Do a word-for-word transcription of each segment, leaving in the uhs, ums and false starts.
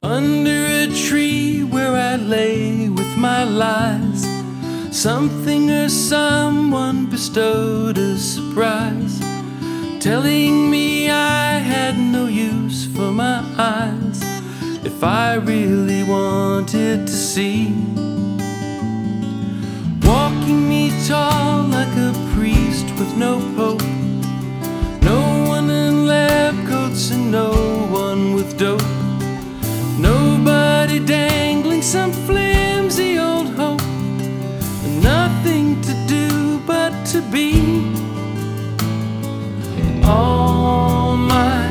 Under a tree where I lay with my lies, something or someone bestowed a surprise, telling me I had no use for my eyes if I really wanted to see. Walking me tall like a priest with no pope, no one in lab coats and no one with dope, nobody dangling some flimsy old hope, and nothing to do but to be. All my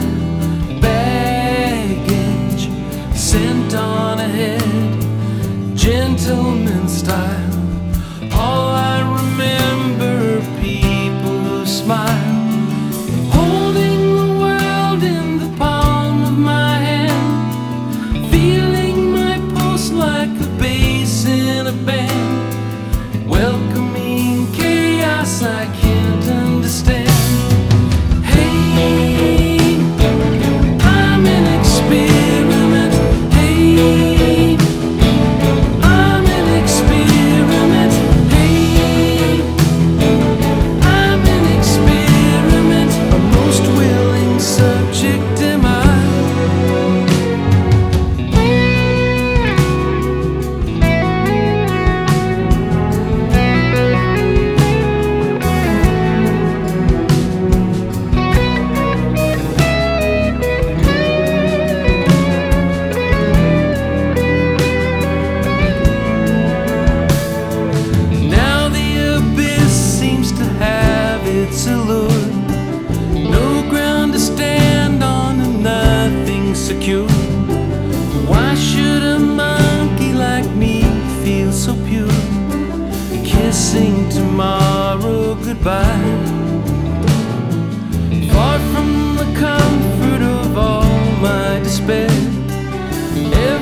baggage sent on ahead, gentleman style. All I remember are people who smile, holding the world in the palm of my hand, feeling my pulse like a bass in a band, welcoming chaos I can't understand. It's allured, no ground to stand on and nothing secure. Why should a monkey like me feel so pure, kissing tomorrow goodbye, far from the comfort of all my despair? Every